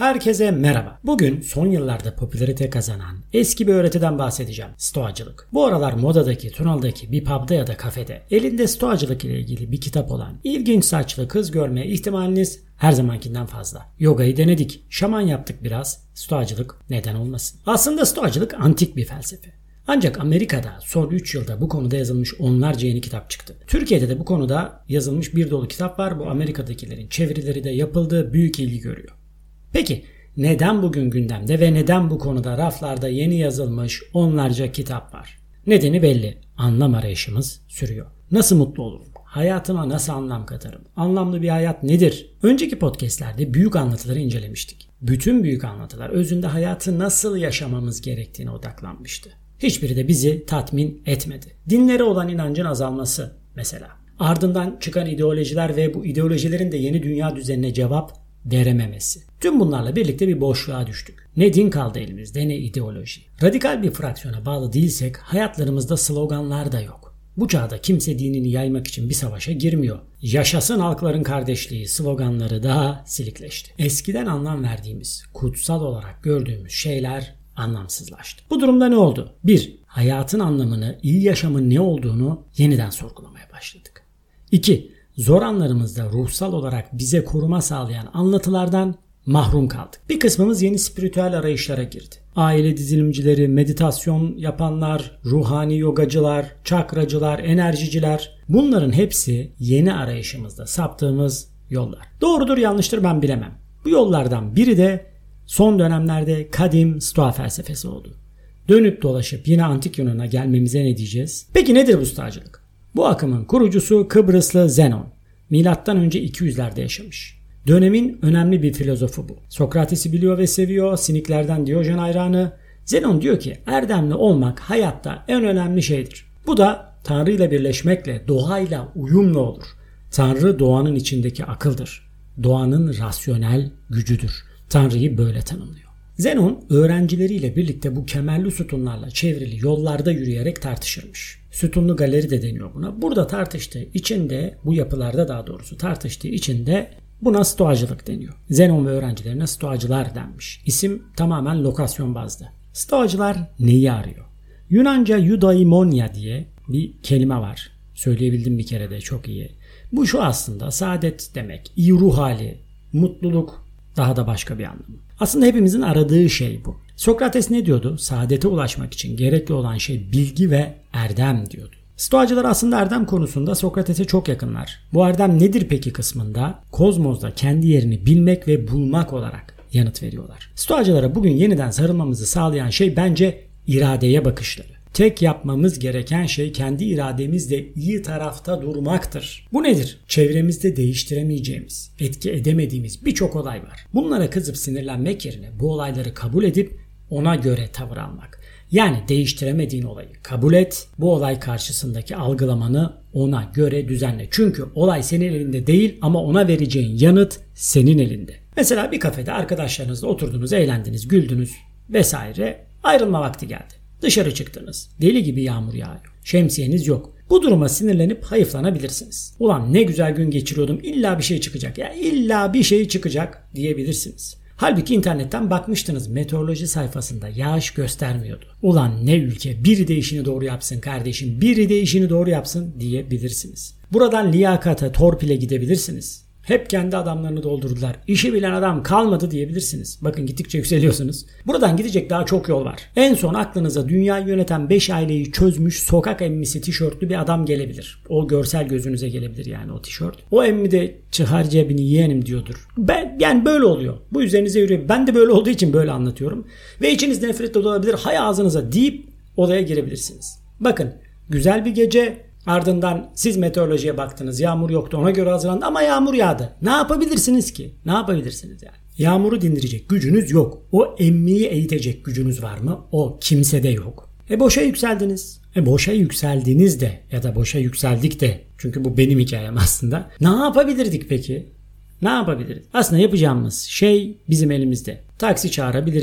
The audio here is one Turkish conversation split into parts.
Herkese merhaba. Bugün son yıllarda popülarite kazanan eski bir öğretiden bahsedeceğim. Stoacılık. Bu aralar modadaki, Tunalı'daki bir pub'da ya da kafede elinde stoacılık ile ilgili bir kitap olan ilginç saçlı kız görme ihtimaliniz her zamankinden fazla. Yogayı denedik, şaman yaptık biraz. Stoacılık neden olmasın? Aslında stoacılık antik bir felsefe. Ancak Amerika'da son 3 yılda bu konuda yazılmış onlarca yeni kitap çıktı. Türkiye'de de bu konuda yazılmış bir dolu kitap var. Bu Amerika'dakilerin çevirileri de yapıldığı büyük ilgi görüyor. Peki neden bugün gündemde ve neden bu konuda raflarda yeni yazılmış onlarca kitap var? Nedeni belli. Anlam arayışımız sürüyor. Nasıl mutlu olurum? Hayatıma nasıl anlam katarım? Anlamlı bir hayat nedir? Önceki podcastlerde büyük anlatıları incelemiştik. Bütün büyük anlatılar özünde hayatı nasıl yaşamamız gerektiğine odaklanmıştı. Hiçbiri de bizi tatmin etmedi. Dinlere olan inancın azalması mesela. Ardından çıkan ideolojiler ve bu ideolojilerin de yeni dünya düzenine cevap verememesi. Tüm bunlarla birlikte bir boşluğa düştük. Ne din kaldı elimizde ne ideoloji. Radikal bir fraksiyona bağlı değilsek hayatlarımızda sloganlar da yok. Bu çağda kimse dinini yaymak için bir savaşa girmiyor. Yaşasın halkların kardeşliği sloganları daha silikleşti. Eskiden anlam verdiğimiz, kutsal olarak gördüğümüz şeyler anlamsızlaştı. Bu durumda ne oldu? 1. Hayatın anlamını, iyi yaşamın ne olduğunu yeniden sorgulamaya başladık. 2. Zor anlarımızda ruhsal olarak bize koruma sağlayan anlatılardan mahrum kaldık. Bir kısmımız yeni spiritüel arayışlara girdi. Aile dizilimcileri, meditasyon yapanlar, ruhani yogacılar, çakracılar, enerjiciler, bunların hepsi yeni arayışımızda saptığımız yollar. Doğrudur yanlıştır ben bilemem. Bu yollardan biri de son dönemlerde kadim Stoa felsefesi oldu. Dönüp dolaşıp yine antik Yunan'a gelmemize ne diyeceğiz? Peki nedir bu stoacılık? Bu akımın kurucusu Kıbrıslı Zenon. Milattan önce 200'lerde yaşamış. Dönemin önemli bir filozofu bu. Sokrates'i biliyor ve seviyor. Siniklerden Diyojen hayranı. Zenon diyor ki erdemli olmak hayatta en önemli şeydir. Bu da Tanrı ile birleşmekle, doğayla uyumlu olur. Tanrı doğanın içindeki akıldır. Doğanın rasyonel gücüdür. Tanrı'yı böyle tanımlıyor. Zenon öğrencileriyle birlikte bu kemerli sütunlarla çevrili yollarda yürüyerek tartışırmış. Sütunlu galeri de deniyor buna. Burada tartıştığı içinde, bu yapılarda daha doğrusu tartıştığı içinde buna stoacılık deniyor. Zenon ve öğrencilerine stoacılar denmiş. İsim tamamen lokasyon bazlı. Stoacılar neyi arıyor? Yunanca eudaimonia diye bir kelime var. Söyleyebildim bir kere de çok iyi. Bu şu aslında saadet demek, iyi ruh hali, mutluluk, daha da başka bir anlamı. Aslında hepimizin aradığı şey bu. Sokrates ne diyordu? Saadete ulaşmak için gerekli olan şey bilgi ve erdem diyordu. Stoacılar aslında erdem konusunda Sokrates'e çok yakınlar. Bu erdem nedir peki kısmında kozmosda kendi yerini bilmek ve bulmak olarak yanıt veriyorlar. Stoacılara bugün yeniden sarılmamızı sağlayan şey bence iradeye bakışları. Tek yapmamız gereken şey kendi irademizle iyi tarafta durmaktır. Bu nedir? Çevremizde değiştiremeyeceğimiz, etki edemediğimiz birçok olay var. Bunlara kızıp sinirlenmek yerine bu olayları kabul edip ona göre tavır almak. Yani değiştiremediğin olayı kabul et, bu olay karşısındaki algılamanı ona göre düzenle. Çünkü olay senin elinde değil ama ona vereceğin yanıt senin elinde. Mesela bir kafede arkadaşlarınızla oturdunuz, eğlendiniz, güldünüz vesaire. Ayrılma vakti geldi. Dışarı çıktınız. Deli gibi yağmur yağıyor. Şemsiyeniz yok. Bu duruma sinirlenip hayıflanabilirsiniz. Ulan ne güzel gün geçiriyordum. İlla bir şey çıkacak. Ya illa bir şey çıkacak diyebilirsiniz. Halbuki internetten bakmıştınız. Meteoroloji sayfasında yağış göstermiyordu. Ulan ne ülke. Biri de işini doğru yapsın kardeşim. Biri de işini doğru yapsın diyebilirsiniz. Buradan liyakata, torpile gidebilirsiniz. Hep kendi adamlarını doldurdular. İşi bilen adam kalmadı diyebilirsiniz. Bakın gittikçe yükseliyorsunuz. Buradan gidecek daha çok yol var. En son aklınıza dünyayı yöneten 5 aileyi çözmüş sokak emmisi tişörtlü bir adam gelebilir. O görsel gözünüze gelebilir yani o tişört. O emmi de çıkar cebini yeğenim diyordur. Yani böyle oluyor. Bu üzerinize yürüyor. Ben de böyle olduğu için böyle anlatıyorum. Ve içiniz nefretle dolabilir. Hay ağzınıza deyip odaya girebilirsiniz. Bakın güzel bir gece. Ardından siz meteorolojiye baktınız. Yağmur yoktu. Ona göre hazırlandı ama yağmur yağdı. Ne yapabilirsiniz ki? Ne yapabilirsiniz yani? Yağmuru dindirecek gücünüz yok. O emmiyi eğitecek gücünüz var mı? O kimsede yok. Boşa yükseldiniz. Boşa yükseldiniz de ya da boşa yükseldik de. Çünkü bu benim hikayem aslında. Ne yapabilirdik peki? Ne yapabiliriz? Aslında yapacağımız şey bizim elimizde. Taksi çağırabilirdik.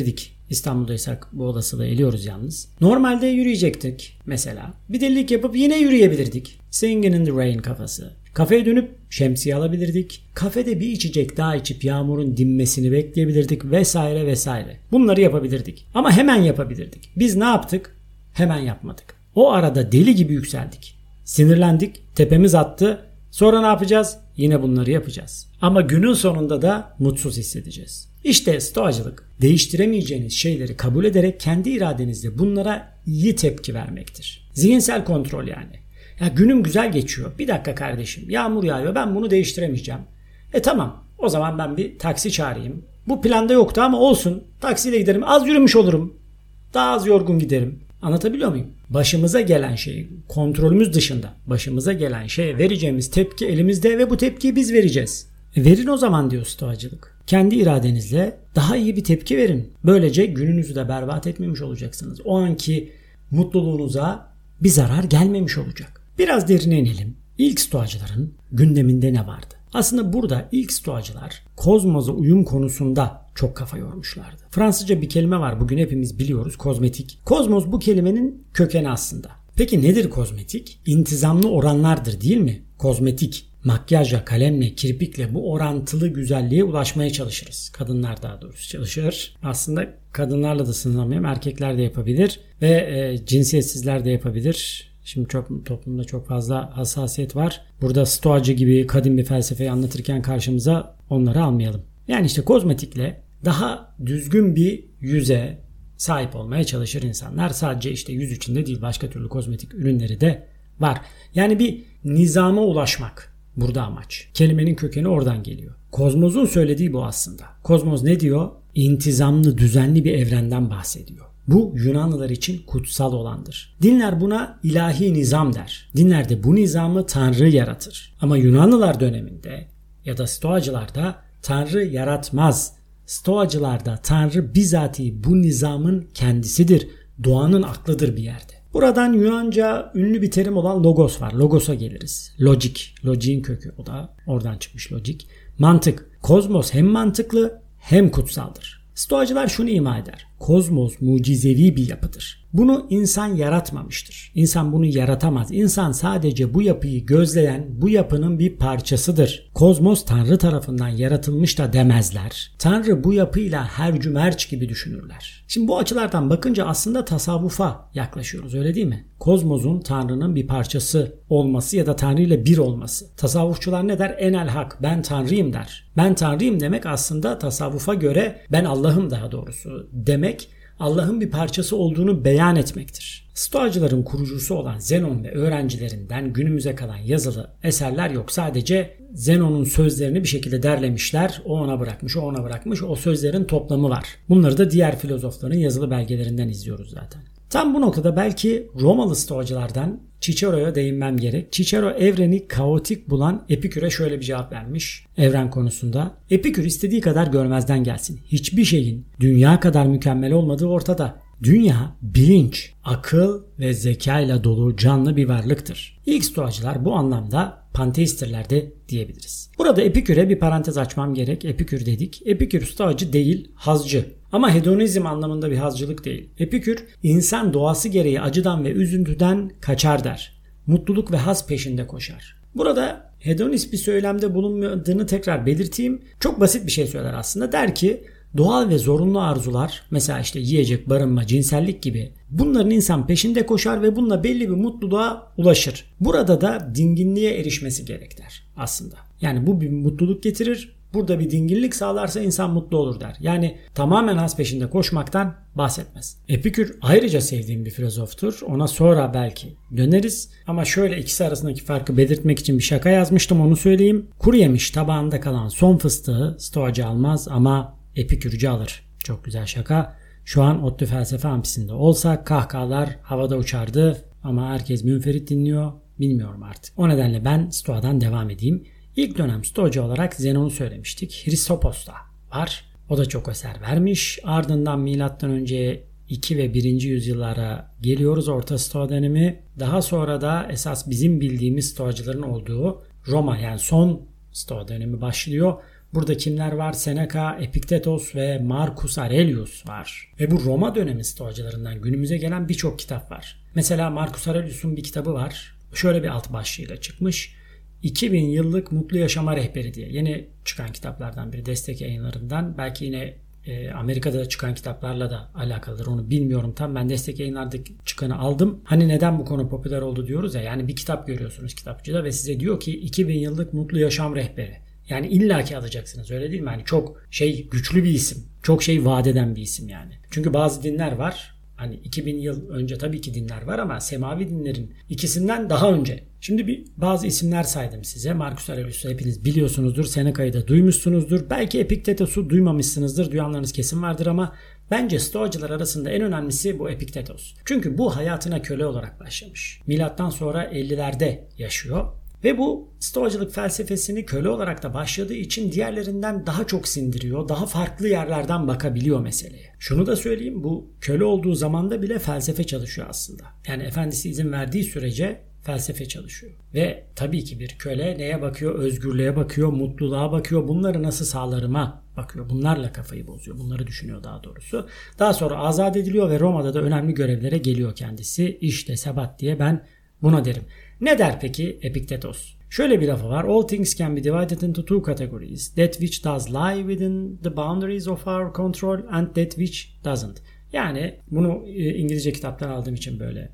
İstanbul'daysak bu olasılığı eliyoruz yalnız. Normalde yürüyecektik mesela. Bir delilik yapıp yine yürüyebilirdik. Singing in the Rain kafası. Kafeye dönüp şemsiye alabilirdik. Kafede bir içecek daha içip yağmurun dinmesini bekleyebilirdik vesaire vesaire. Bunları yapabilirdik. Ama hemen yapabilirdik. Biz ne yaptık? Hemen yapmadık. O arada deli gibi yükseldik. Sinirlendik, tepemiz attı. Sonra ne yapacağız? Yine bunları yapacağız. Ama günün sonunda da mutsuz hissedeceğiz. İşte stoacılık, değiştiremeyeceğiniz şeyleri kabul ederek kendi iradenizle bunlara iyi tepki vermektir. Zihinsel kontrol yani. Ya günüm güzel geçiyor. Bir dakika kardeşim, yağmur yağıyor, ben bunu değiştiremeyeceğim. Tamam, o zaman ben bir taksi çağırayım. Bu planda yoktu ama olsun. Taksiyle giderim, az yürümüş olurum. Daha az yorgun giderim. Anlatabiliyor muyum? Başımıza gelen şey, kontrolümüz dışında başımıza gelen şeye vereceğimiz tepki elimizde ve bu tepkiyi biz vereceğiz. Verin o zaman diyor stoacılık. Kendi iradenizle daha iyi bir tepki verin. Böylece gününüzü de berbat etmemiş olacaksınız. O anki mutluluğunuza bir zarar gelmemiş olacak. Biraz derine inelim. İlk stoacıların gündeminde ne vardı? Aslında burada ilk stoacılar kozmoza uyum konusunda çok kafa yormuşlardı. Fransızca bir kelime var, bugün hepimiz biliyoruz, kozmetik. Kozmos bu kelimenin kökeni aslında. Peki nedir kozmetik? İntizamlı oranlardır değil mi? Kozmetik, makyajla, kalemle, kirpikle bu orantılı güzelliğe ulaşmaya çalışırız. Kadınlar daha doğrusu çalışır. Aslında kadınlarla da sınırlamayayım, erkekler de yapabilir ve cinsiyetsizler de yapabilir. Şimdi toplumda çok fazla hassasiyet var. Burada stoacı gibi kadim bir felsefeyi anlatırken karşımıza onları almayalım. Yani işte kozmetikle daha düzgün bir yüze sahip olmaya çalışır insanlar. Sadece işte yüz içinde değil, başka türlü kozmetik ürünleri de var. Yani bir nizama ulaşmak burada amaç. Kelimenin kökeni oradan geliyor. Kozmos'un söylediği bu aslında. Kozmos ne diyor? İntizamlı, düzenli bir evrenden bahsediyor. Bu Yunanlılar için kutsal olandır. Dinler buna ilahi nizam der. Dinlerde bu nizamı Tanrı yaratır. Ama Yunanlılar döneminde ya da Stoacılarda Tanrı yaratmaz. Stoacılarda Tanrı bizatihi bu nizamın kendisidir. Doğanın aklıdır bir yerde. Buradan Yunanca ünlü bir terim olan logos var. Logos'a geliriz. Logik. Logiğin kökü. O da oradan çıkmış logik. Mantık. Kozmos hem mantıklı hem kutsaldır. Stoacılar şunu ima eder. Kozmos mucizevi bir yapıdır. Bunu insan yaratmamıştır. İnsan bunu yaratamaz. İnsan sadece bu yapıyı gözleyen, bu yapının bir parçasıdır. Kozmos Tanrı tarafından yaratılmış da demezler. Tanrı bu yapıyla hercümerç gibi düşünürler. Şimdi bu açılardan bakınca aslında tasavvufa yaklaşıyoruz, öyle değil mi? Kozmosun Tanrı'nın bir parçası olması ya da Tanrı ile bir olması. Tasavvufçular ne der? Enel hak, ben Tanrıyım der. Ben Tanrıyım demek aslında tasavvufa göre ben Allah'ım daha doğrusu demek, Allah'ın bir parçası olduğunu beyan etmektir. Stoacıların kurucusu olan Zenon ve öğrencilerinden günümüze kalan yazılı eserler yok. Sadece Zenon'un sözlerini bir şekilde derlemişler. O ona bırakmış, o ona bırakmış. O sözlerin toplamı var. Bunları da diğer filozofların yazılı belgelerinden izliyoruz zaten. Tam bu noktada belki Romalı Stoacılardan Cicero'ya değinmem gerek. Cicero evreni kaotik bulan Epikür'e şöyle bir cevap vermiş evren konusunda. Epikür istediği kadar görmezden gelsin. Hiçbir şeyin dünya kadar mükemmel olmadığı ortada. Dünya bilinç, akıl ve zekayla dolu canlı bir varlıktır. İlk Stoacılar bu anlamda panteisttirler de diyebiliriz. Burada Epikür'e bir parantez açmam gerek. Epikür dedik. Epikür Stoacı değil, hazcı. Ama hedonizm anlamında bir hazcılık değil. Epikür, insan doğası gereği acıdan ve üzüntüden kaçar der. Mutluluk ve haz peşinde koşar. Burada hedonist bir söylemde bulunmadığını tekrar belirteyim. Çok basit bir şey söyler aslında. Der ki doğal ve zorunlu arzular, mesela işte yiyecek, barınma, cinsellik gibi, bunların insan peşinde koşar ve bununla belli bir mutluluğa ulaşır. Burada da dinginliğe erişmesi gerek der aslında. Yani bu bir mutluluk getirir. Burada bir dinginlik sağlarsa insan mutlu olur der. Yani tamamen haz peşinde koşmaktan bahsetmez. Epikür ayrıca sevdiğim bir filozoftur. Ona sonra belki döneriz. Ama şöyle ikisi arasındaki farkı belirtmek için bir şaka yazmıştım, onu söyleyeyim. Kuru yemiş tabağında kalan son fıstığı Stoacı almaz ama Epikürcü alır. Çok güzel şaka. Şu an ODTÜ Felsefe Amfisi'nde olsak kahkahalar havada uçardı ama herkes münferit dinliyor. Bilmiyorum artık. O nedenle ben Stoa'dan devam edeyim. İlk dönem Stoacı olarak Zenon'u söylemiştik. Hristophos da var. O da çok eser vermiş. Ardından M.Ö. 2 ve 1. yüzyıllara geliyoruz, Orta Stoa dönemi. Daha sonra da esas bizim bildiğimiz Stoacıların olduğu Roma, yani son Stoa dönemi başlıyor. Burada kimler var? Seneca, Epiktetos ve Marcus Aurelius var. Ve bu Roma dönemi stoacılarından günümüze gelen birçok kitap var. Mesela Marcus Aurelius'un bir kitabı var. Şöyle bir alt başlığıyla çıkmış. 2000 yıllık mutlu yaşama rehberi diye. Yeni çıkan kitaplardan biri, Destek Yayınları'ndan. Belki yine Amerika'da çıkan kitaplarla da alakalıdır, onu bilmiyorum tam. Ben Destek Yayınlar'daki çıkanı aldım. Hani neden bu konu popüler oldu diyoruz ya. Yani bir kitap görüyorsunuz kitapçıda ve size diyor ki 2000 yıllık mutlu yaşam rehberi. Yani illaki alacaksınız, öyle değil mi? Yani çok güçlü bir isim. Çok vaat eden bir isim yani. Çünkü bazı dinler var. Hani 2000 yıl önce tabii ki dinler var ama semavi dinlerin ikisinden daha önce. Şimdi bazı isimler saydım size. Marcus Aurelius'u hepiniz biliyorsunuzdur. Seneca'yı da duymuşsunuzdur. Belki Epiktetos'u duymamışsınızdır. Duyanlarınız kesin vardır ama bence Stoacılar arasında en önemlisi bu Epiktetos. Çünkü bu hayatına köle olarak başlamış. Milattan sonra 50'lerde yaşıyor. Ve bu Stoacılık felsefesini köle olarak da başladığı için diğerlerinden daha çok sindiriyor. Daha farklı yerlerden bakabiliyor meseleye. Şunu da söyleyeyim, bu köle olduğu zamanda bile felsefe çalışıyor aslında. Yani efendisi izin verdiği sürece felsefe çalışıyor. Ve tabii ki bir köle neye bakıyor? Özgürlüğe bakıyor, mutluluğa bakıyor. Bunları nasıl sağlarıma bakıyor. Bunlarla kafayı bozuyor. Bunları düşünüyor daha doğrusu. Daha sonra azat ediliyor ve Roma'da da önemli görevlere geliyor kendisi. İşte sebat diye ben buna derim. Ne der peki Epiktetos? Şöyle bir lafı var. All things can be divided into two categories. That which does lie within the boundaries of our control and that which doesn't. Yani bunu İngilizce kitaptan aldığım için böyle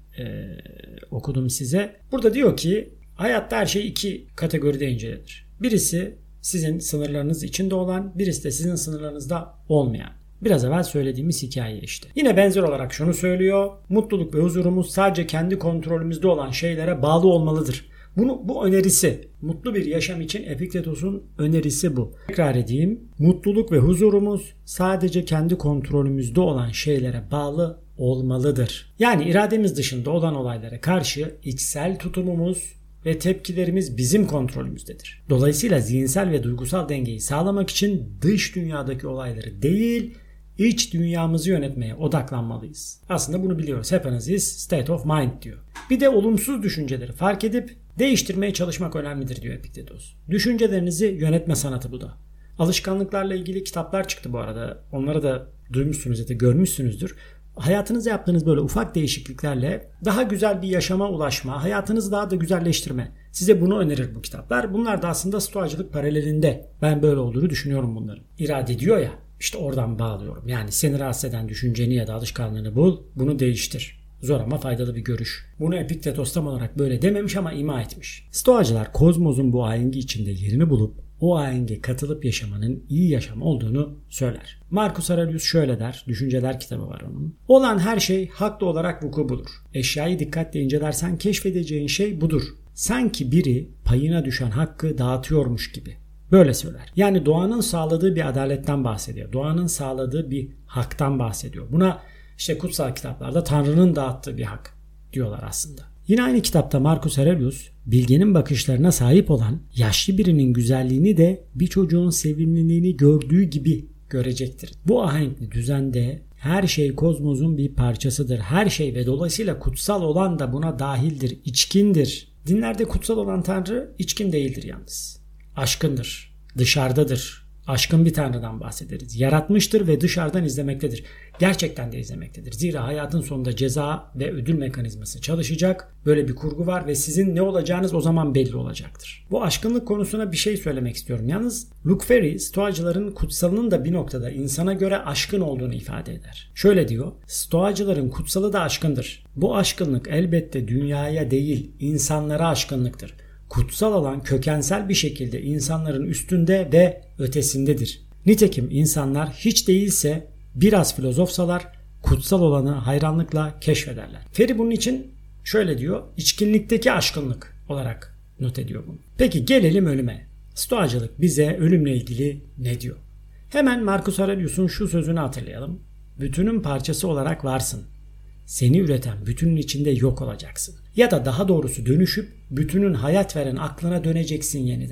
okudum size. Burada diyor ki hayatta her şey iki kategoride inceledir. Birisi sizin sınırlarınız içinde olan, birisi de sizin sınırlarınızda olmayan. Biraz evvel söylediğimiz hikaye işte. Yine benzer olarak şunu söylüyor. Mutluluk ve huzurumuz sadece kendi kontrolümüzde olan şeylere bağlı olmalıdır. Bu önerisi. Mutlu bir yaşam için Epiktetos'un önerisi bu. Tekrar edeyim. Mutluluk ve huzurumuz sadece kendi kontrolümüzde olan şeylere bağlı olmalıdır. Yani irademiz dışında olan olaylara karşı içsel tutumumuz ve tepkilerimiz bizim kontrolümüzdedir. Dolayısıyla zihinsel ve duygusal dengeyi sağlamak için dış dünyadaki olayları değil, iç dünyamızı yönetmeye odaklanmalıyız. Aslında bunu biliyoruz. Happiness is state of mind diyor. Bir de olumsuz düşünceleri fark edip değiştirmeye çalışmak önemlidir diyor Epiktetos. Düşüncelerinizi yönetme sanatı bu da. Alışkanlıklarla ilgili kitaplar çıktı bu arada. Onları da duymuşsunuz ya da görmüşsünüzdür. Hayatınızda yaptığınız böyle ufak değişikliklerle daha güzel bir yaşama ulaşma, hayatınızı daha da güzelleştirme. Size bunu önerir bu kitaplar. Bunlar da aslında stoacılık paralelinde. Ben böyle olduğunu düşünüyorum bunların. İrade diyor ya, işte oradan bağlıyorum. Yani seni rahatsız eden düşünceni ya da alışkanlığını bul, bunu değiştir. Zor ama faydalı bir görüş. Bunu Epiktetos tam olarak böyle dememiş ama ima etmiş. Stoacılar kozmosun bu ahengi içinde yerini bulup o ahenge katılıp yaşamanın iyi yaşam olduğunu söyler. Marcus Aurelius şöyle der, Düşünceler kitabı var onun. Olan her şey haklı olarak vuku bulur. Eşyayı dikkatle incelersen keşfedeceğin şey budur. Sanki biri payına düşen hakkı dağıtıyormuş gibi. Böyle söyler. Yani doğanın sağladığı bir adaletten bahsediyor. Doğanın sağladığı bir haktan bahsediyor. Buna işte kutsal kitaplarda Tanrı'nın dağıttığı bir hak diyorlar aslında. Yine aynı kitapta Marcus Aurelius, bilgenin bakışlarına sahip olan yaşlı birinin güzelliğini de bir çocuğun sevimliliğini gördüğü gibi görecektir. Bu ahenkli düzende her şey kozmosun bir parçasıdır. Her şey ve dolayısıyla kutsal olan da buna dahildir, içkindir. Dinlerde kutsal olan Tanrı içkin değildir yalnız. Aşkındır, dışarıdadır. Aşkın bir Tanrı'dan bahsederiz. Yaratmıştır ve dışarıdan izlemektedir. Gerçekten de izlemektedir. Zira hayatın sonunda ceza ve ödül mekanizması çalışacak. Böyle bir kurgu var ve sizin ne olacağınız o zaman belli olacaktır. Bu aşkınlık konusuna bir şey söylemek istiyorum. Yalnız Luke Ferry, Stoacıların kutsalının da bir noktada insana göre aşkın olduğunu ifade eder. Şöyle diyor, Stoacıların kutsalı da aşkındır. Bu aşkınlık elbette dünyaya değil, insanlara aşkınlıktır. Kutsal olan kökensel bir şekilde insanların üstünde ve ötesindedir. Nitekim insanlar hiç değilse biraz filozofsalar kutsal olanı hayranlıkla keşfederler. Ferry bunun için şöyle diyor, içkinlikteki aşkınlık olarak not ediyor bunu. Peki gelelim ölüme. Stoacılık bize ölümle ilgili ne diyor? Hemen Marcus Aurelius'un şu sözünü hatırlayalım. Bütünün parçası olarak varsın. Seni üreten bütünün içinde yok olacaksın. Ya da daha doğrusu dönüşüp bütünün hayat veren aklına döneceksin yeniden.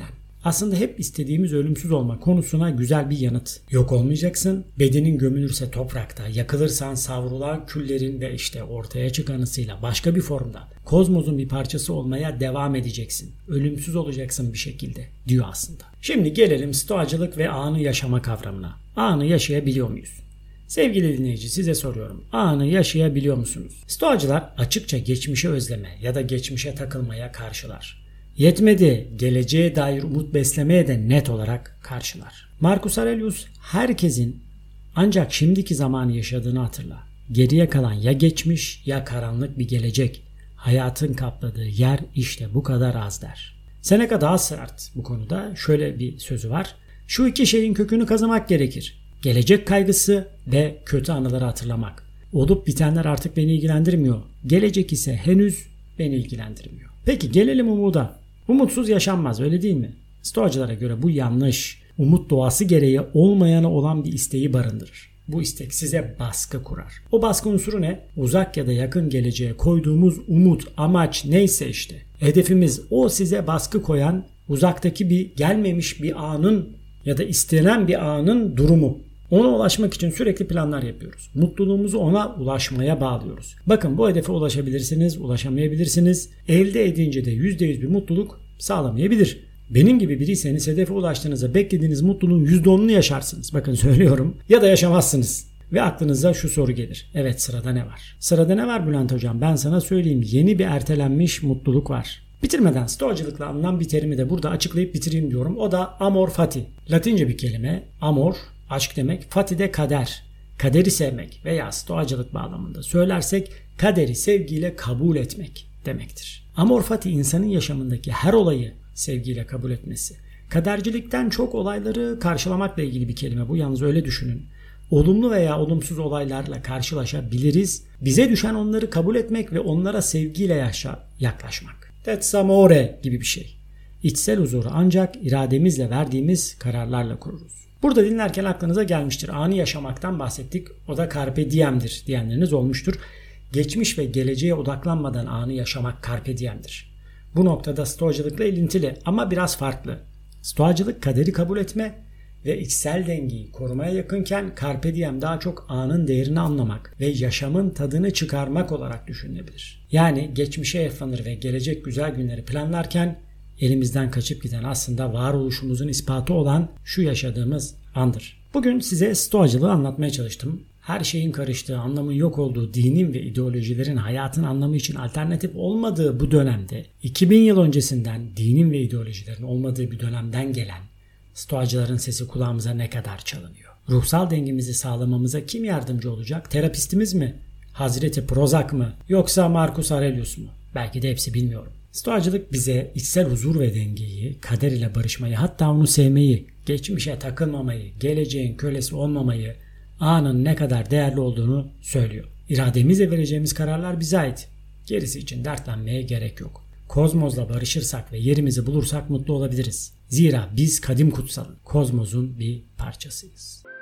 Aslında hep istediğimiz ölümsüz olma konusuna güzel bir yanıt. Yok olmayacaksın, bedenin gömülürse toprakta, yakılırsan savrulan küllerin ve işte ortaya çıkan ısıyla başka bir formda kozmosun bir parçası olmaya devam edeceksin. Ölümsüz olacaksın bir şekilde diyor aslında. Şimdi gelelim stoacılık ve anı yaşama kavramına. Anı yaşayabiliyor muyuz? Sevgili dinleyici, size soruyorum. Anı yaşayabiliyor musunuz? Stoacılar açıkça geçmişe özleme ya da geçmişe takılmaya karşılar. Yetmedi, geleceğe dair umut beslemeye de net olarak karşılar. Marcus Aurelius herkesin ancak şimdiki zamanı yaşadığını hatırla. Geriye kalan ya geçmiş ya karanlık bir gelecek. Hayatın kapladığı yer işte bu kadar az der. Seneca daha sert bu konuda. Şöyle bir sözü var. Şu iki şeyin kökünü kazımak gerekir. Gelecek kaygısı ve kötü anıları hatırlamak. Olup bitenler artık beni ilgilendirmiyor. Gelecek ise henüz beni ilgilendirmiyor. Peki gelelim umuda. Umutsuz yaşanmaz, öyle değil mi? Stoacılara göre bu yanlış. Umut doğası gereği olmayana olan bir isteği barındırır. Bu istek size baskı kurar. O baskı unsuru ne? Uzak ya da yakın geleceğe koyduğumuz umut, amaç neyse işte. Hedefimiz o size baskı koyan uzaktaki bir gelmemiş bir anın ya da istenen bir anın durumu. Ona ulaşmak için sürekli planlar yapıyoruz. Mutluluğumuzu ona ulaşmaya bağlıyoruz. Bakın bu hedefe ulaşabilirsiniz, ulaşamayabilirsiniz. Elde edince de %100 bir mutluluk sağlamayabilir. Benim gibi biriyseniz hedefe ulaştığınızda beklediğiniz mutluluğun %10'unu yaşarsınız. Bakın söylüyorum. Ya da yaşamazsınız. Ve aklınıza şu soru gelir. Evet, sırada ne var? Sırada ne var Bülent Hocam? Ben sana söyleyeyim. Yeni bir ertelenmiş mutluluk var. Bitirmeden stoacılıkla alınan bir terimi de burada açıklayıp bitireyim diyorum. O da amor fati. Latince bir kelime. Amor, aşk demek. Fati de kader. Kaderi sevmek veya stoacılık bağlamında söylersek kaderi sevgiyle kabul etmek demektir. Amor fati insanın yaşamındaki her olayı sevgiyle kabul etmesi. Kadercilikten çok olayları karşılamakla ilgili bir kelime bu. Yalnız öyle düşünün. Olumlu veya olumsuz olaylarla karşılaşabiliriz. Bize düşen onları kabul etmek ve onlara sevgiyle yaklaşmak. That's amore gibi bir şey. İçsel huzuru ancak irademizle verdiğimiz kararlarla kururuz. Burada dinlerken aklınıza gelmiştir. Anı yaşamaktan bahsettik. O da carpe diem'dir diyenleriniz olmuştur. Geçmiş ve geleceğe odaklanmadan anı yaşamak carpe diem'dir. Bu noktada stoacılıkla ilintili ama biraz farklı. Stoacılık kaderi kabul etme ve içsel dengeyi korumaya yakınken carpe diem daha çok anın değerini anlamak ve yaşamın tadını çıkarmak olarak düşünülebilir. Yani geçmişe yaslanır ve gelecek güzel günleri planlarken elimizden kaçıp giden aslında varoluşumuzun ispatı olan şu yaşadığımız andır. Bugün size stoacılığı anlatmaya çalıştım. Her şeyin karıştığı, anlamın yok olduğu dinin ve ideolojilerin hayatın anlamı için alternatif olmadığı bu dönemde 2000 yıl öncesinden dinin ve ideolojilerin olmadığı bir dönemden gelen stoacıların sesi kulağımıza ne kadar çalınıyor? Ruhsal dengemizi sağlamamıza kim yardımcı olacak? Terapistimiz mi? Hazreti Prozac mı? Yoksa Marcus Aurelius mu? Belki de hepsi, bilmiyorum. Stoacılık bize içsel huzur ve dengeyi, kader ile barışmayı, hatta onu sevmeyi, geçmişe takılmamayı, geleceğin kölesi olmamayı, anın ne kadar değerli olduğunu söylüyor. İrademizle vereceğimiz kararlar bize ait. Gerisi için dertlenmeye gerek yok. Kozmosla barışırsak ve yerimizi bulursak mutlu olabiliriz. Zira biz kadim kutsalın, kozmosun bir parçasıyız.